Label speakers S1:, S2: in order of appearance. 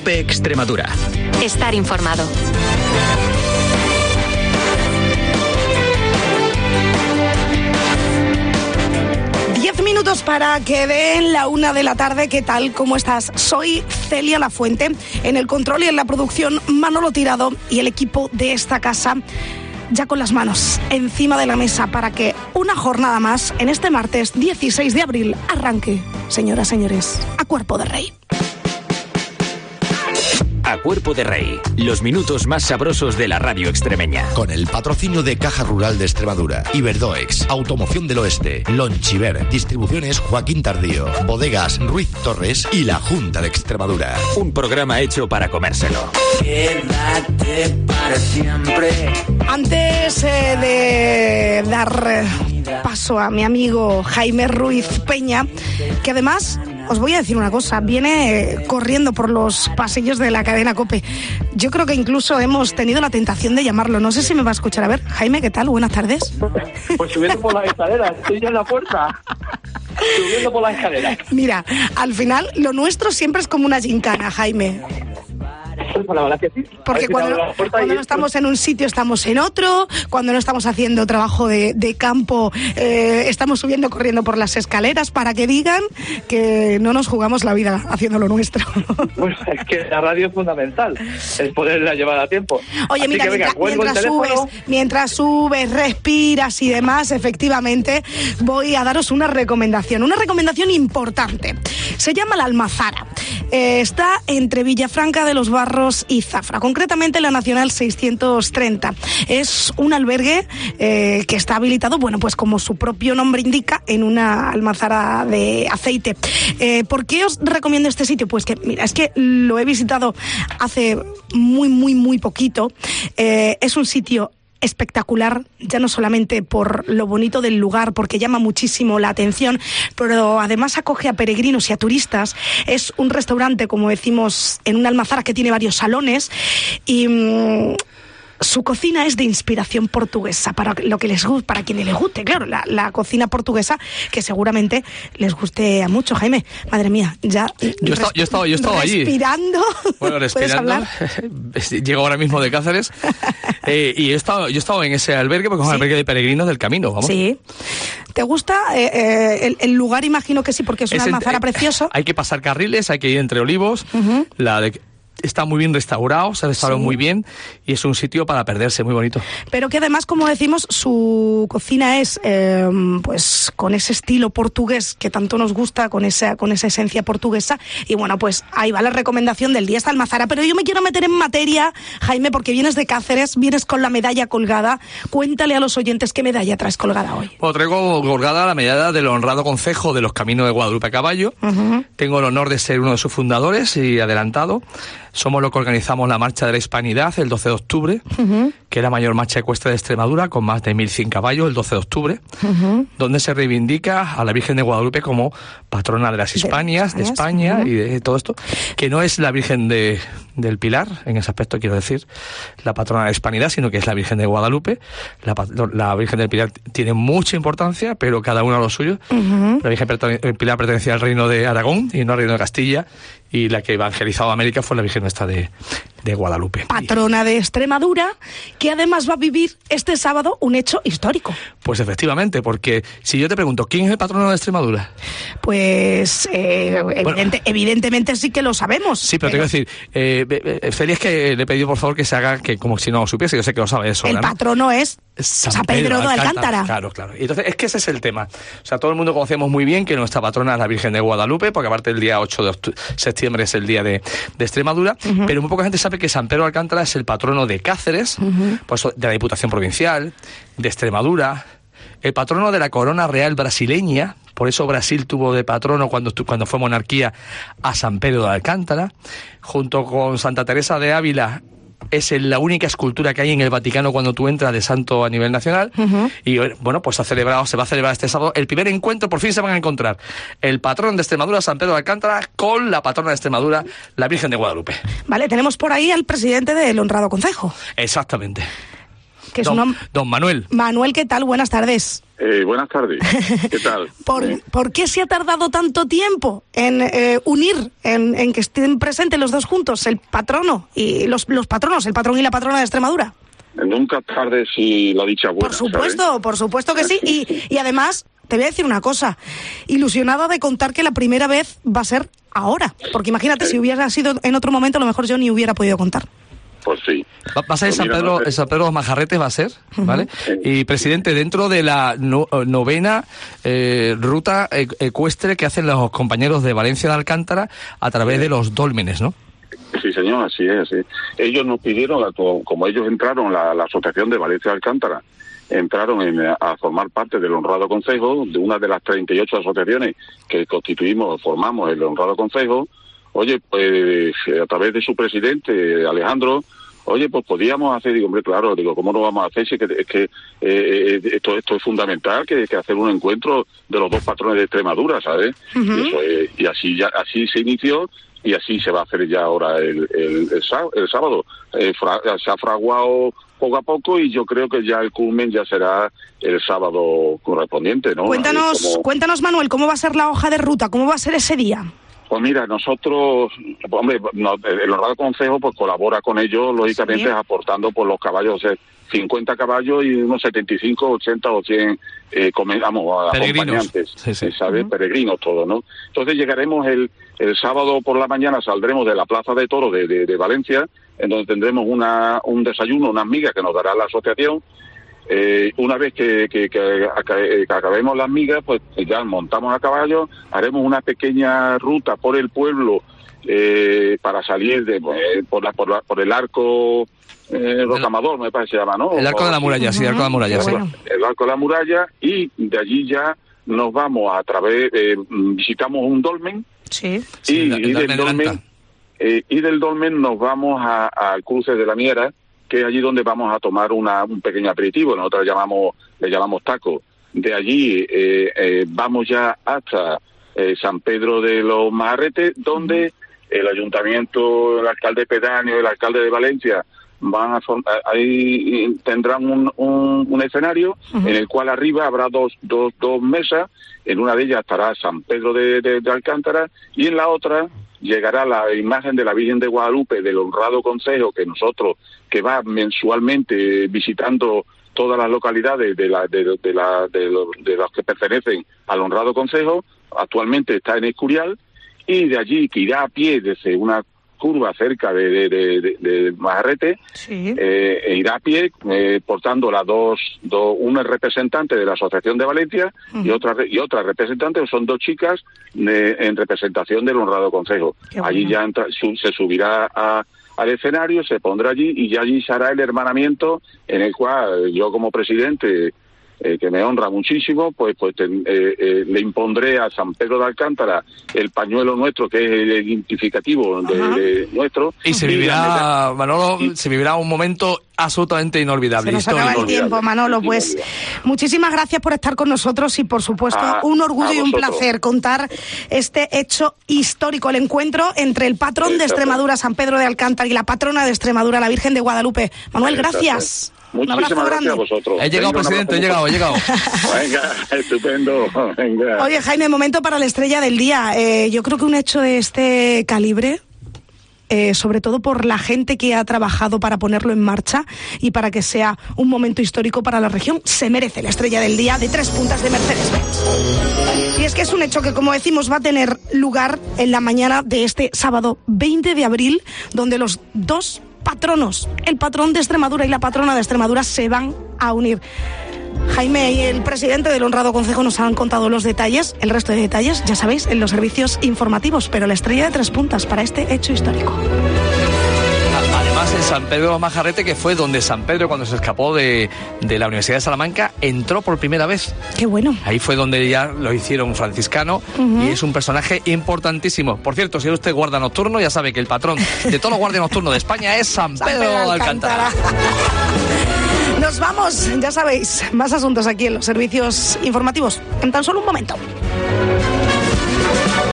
S1: COPE Extremadura.
S2: Estar informado.
S3: Minutos para que den la 1 de la tarde. ¿Qué tal? ¿Cómo estás? Soy Celia Lafuente. En el control y en la producción, Manolo Tirado y el equipo de esta casa ya con las manos encima de la mesa para que una jornada más en este martes 16 de abril arranque, señoras, señores, a Cuerpo de Rey.
S1: A Cuerpo de Rey, los minutos más sabrosos de la radio extremeña.
S4: Con el patrocinio de Caja Rural de Extremadura, Iberdoex, Automoción del Oeste, Lonchiver, Distribuciones Joaquín Tardío, Bodegas Ruiz Torres y la Junta de Extremadura.
S1: Un programa hecho para comérselo.
S5: Quédate para siempre.
S3: Antes de dar paso a mi amigo Jaime Ruiz Peña, que además, os voy a decir una cosa, viene corriendo por los pasillos de la cadena COPE. Yo creo que incluso hemos tenido la tentación de llamarlo. No sé si me va a escuchar. A ver, Jaime, ¿qué tal? Buenas tardes.
S6: Pues subiendo por las escaleras, estoy ya en la puerta. Subiendo por las escaleras.
S3: Mira, al final lo nuestro siempre es como una gincana, Jaime.
S6: Pues la verdad que sí.
S3: Porque cuando no estamos en un sitio estamos en otro, cuando no estamos haciendo trabajo de campo estamos subiendo corriendo por las escaleras para que digan que no nos jugamos la vida haciendo lo nuestro.
S6: Pues es que la radio es fundamental, es poderla llevar a tiempo.
S3: Oye, mira, mientras subes, respiras y demás, efectivamente voy a daros una recomendación importante. Se llama La Almazara. Está entre Villafranca de los Barros y Zafra, concretamente la Nacional 630. Es un albergue que está habilitado, bueno, pues como su propio nombre indica, en una almazara de aceite. ¿Por qué os recomiendo este sitio? Pues que, mira, es que lo he visitado hace muy poquito. Es un sitio espectacular, ya no solamente por lo bonito del lugar, porque llama muchísimo la atención, pero además acoge a peregrinos y a turistas. Es un restaurante, como decimos, en una almazara que tiene varios salones y su cocina es de inspiración portuguesa, para lo que les guste, para quienes les guste, claro, la cocina portuguesa, que seguramente les guste a mucho. Jaime, madre mía, ya
S7: yo he estado allí.
S3: Respirando.
S7: Bueno, respirando. Llego ahora mismo de Cáceres y yo he estado en ese albergue, porque es un albergue de peregrinos del camino, vamos.
S3: Sí. ¿Te gusta el lugar? Imagino que sí, porque es una almazara preciosa.
S7: Hay que pasar carriles, hay que ir entre olivos. Está muy bien restaurado, se ha restaurado muy bien y es un sitio para perderse, muy bonito.
S3: Pero que además, como decimos, su cocina es pues con ese estilo portugués que tanto nos gusta, con esa esencia portuguesa. Y bueno, pues ahí va la recomendación del día, esta almazara. Pero yo me quiero meter en materia, Jaime, porque vienes de Cáceres, vienes con la medalla colgada. Cuéntale a los oyentes qué medalla traes colgada hoy.
S7: Bueno, traigo colgada la medalla del honrado concejo de los Caminos de Guadalupe a Caballo. Tengo el honor de ser uno de sus fundadores y adelantado. Somos los que organizamos la Marcha de la Hispanidad el 12 de octubre, que es la mayor marcha ecuestre de Extremadura, con más de 1.100 caballos, el 12 de octubre, donde se reivindica a la Virgen de Guadalupe como patrona de las Hispanias, de España y de todo esto, que no es la Virgen del Pilar, en ese aspecto quiero decir, la patrona de la Hispanidad, sino que es la Virgen de Guadalupe. La Virgen del Pilar tiene mucha importancia, pero cada uno a lo suyo. La Virgen del Pilar pertenecía al reino de Aragón y no al reino de Castilla, y la que evangelizaba América fue la Virgen esta de Guadalupe.
S3: Patrona de Extremadura, que además va a vivir este sábado un hecho histórico.
S7: Pues efectivamente, porque si yo te pregunto, ¿quién es el patrono de Extremadura?
S3: Pues evidentemente sí que lo sabemos.
S7: Sí, pero te quiero decir, Celia, es que le he pedido por favor que se haga, que como si no lo supiese, yo sé que lo sabe eso.
S3: El patrono es San Pedro de Alcántara.
S7: Claro. Y entonces es que ese es el tema. O sea, todo el mundo conocemos muy bien que nuestra patrona es la Virgen de Guadalupe, porque aparte el día 8 de septiembre es el día de Extremadura, pero muy poca gente sabe que San Pedro de Alcántara es el patrono de Cáceres, pues, de la Diputación Provincial, de Extremadura, el patrono de la corona real brasileña. Por eso Brasil tuvo de patrono cuando fue monarquía a San Pedro de Alcántara, junto con Santa Teresa de Ávila. Es la única escultura que hay en el Vaticano cuando tú entras de santo a nivel nacional. Y bueno, pues se va a celebrar este sábado el primer encuentro. Por fin se van a encontrar el patrón de Extremadura, San Pedro de Alcántara, con la patrona de Extremadura, la Virgen de Guadalupe.
S3: Vale, tenemos por ahí al presidente del honrado concejo.
S7: Exactamente.
S3: Que es
S7: don Manuel.
S3: Manuel, ¿qué tal? Buenas tardes.
S2: Buenas tardes. ¿Qué tal?
S3: ¿Por qué se ha tardado tanto tiempo en unir, en que estén presentes los dos juntos, el patrono y los patronos, el patrón y la patrona de Extremadura?
S2: Nunca tarde si la dicha buena.
S3: Por supuesto que sí. Y además, te voy a decir una cosa, ilusionada de contar que la primera vez va a ser ahora. Porque imagínate, si hubiera sido en otro momento, a lo mejor yo ni hubiera podido contar.
S2: Pues sí.
S7: Va a ser San Pedro de los Majarretes, va a ser, ¿vale? Y, presidente, dentro de la novena ruta ecuestre que hacen los compañeros de Valencia de Alcántara a través de los dólmenes, ¿no?
S2: Sí, señor, así es. Sí. Ellos nos pidieron, como ellos entraron, la Asociación de Valencia de Alcántara, entraron a formar parte del honrado concejo, de una de las 38 asociaciones que formamos el honrado concejo. Oye, pues a través de su presidente, Alejandro, oye, pues podíamos hacer, digo, hombre, claro, digo, ¿cómo no vamos a hacer? Si es que esto es fundamental, que hacer un encuentro de los dos patrones de Extremadura, ¿sabes? Y así se inició y así se va a hacer ya ahora el sábado. Se ha fraguado poco a poco y yo creo que ya el culmen ya será el sábado correspondiente, ¿no?
S3: Cuéntanos, Manuel, ¿cómo va a ser la hoja de ruta? ¿Cómo va a ser ese día?
S2: Pues mira, nosotros, hombre, el honrado concejo pues colabora con ellos, lógicamente, aportando por los caballos, 50 caballos y unos 75, 80 o 100 acompañantes, ¿sabes? Peregrinos todos, ¿no? Entonces llegaremos el sábado por la mañana, saldremos de la Plaza de Toros de Valencia, en donde tendremos un desayuno, unas migas que nos dará la asociación. Una vez que acabemos las migas, pues ya montamos a caballo, haremos una pequeña ruta por el pueblo para salir por el arco Rocamador, me parece que se llama, ¿no?
S7: El arco de la muralla, sí, el arco de la muralla, sí.
S2: El arco de la muralla, y de allí ya nos vamos visitamos un dolmen, y del dolmen nos vamos al cruce de la Miera, que es allí donde vamos a tomar un pequeño aperitivo, nosotros le llamamos taco. De allí vamos ya hasta San Pedro de los Majarretes, donde el ayuntamiento, el alcalde pedáneo, el alcalde de Valencia ahí tendrán un escenario en el cual arriba habrá dos mesas. En una de ellas estará San Pedro de Alcántara y en la otra llegará la imagen de la Virgen de Guadalupe del honrado concejo que va mensualmente visitando todas las localidades de los que pertenecen al honrado concejo. Actualmente está en Escurial, y de allí que irá a pie desde una curva cerca de Majarrete, irá a pie portando una representante de la Asociación de Valencia y otra representante, son dos chicas en representación del honrado concejo. Allí ya se subirá al escenario, se pondrá allí y ya allí se hará el hermanamiento, en el cual yo como presidente, que me honra muchísimo, pues le impondré a San Pedro de Alcántara el pañuelo nuestro, que es el identificativo de nuestro.
S7: Y se vivirá, Manolo, se vivirá un momento absolutamente inolvidable.
S3: Se nos acaba el tiempo, Manolo. Pues muchísimas gracias por estar con nosotros y, por supuesto, un orgullo y un placer contar este hecho histórico, el encuentro entre el patrón de Extremadura, San Pedro de Alcántara, y la patrona de Extremadura, la Virgen de Guadalupe. Manuel, gracias.
S2: Muchísimas gracias a vosotros.
S7: He llegado, presidente, he llegado.
S2: Venga, estupendo. Venga.
S3: Oye, Jaime, momento para la estrella del día. Yo creo que un hecho de este calibre, sobre todo por la gente que ha trabajado para ponerlo en marcha y para que sea un momento histórico para la región, se merece la estrella del día de 3 puntas de Mercedes-Benz. Y es que es un hecho que, como decimos, va a tener lugar en la mañana de este sábado 20 de abril, donde los dos patronos, el patrón de Extremadura y la patrona de Extremadura, se van a unir. Jaime y el presidente del honrado concejo nos han contado los detalles, el resto de detalles, ya sabéis, en los servicios informativos, pero la estrella de 3 puntas para este hecho histórico.
S7: Además, en San Pedro de los Majarretes, que fue donde San Pedro, cuando se escapó de la Universidad de Salamanca, entró por primera vez.
S3: ¡Qué bueno!
S7: Ahí fue donde ya lo hicieron franciscano, y es un personaje importantísimo. Por cierto, si usted guarda nocturno, ya sabe que el patrón de todos los guardias nocturnos de España es San Pedro de Alcántara.
S3: Nos vamos, ya sabéis, más asuntos aquí en los servicios informativos en tan solo un momento.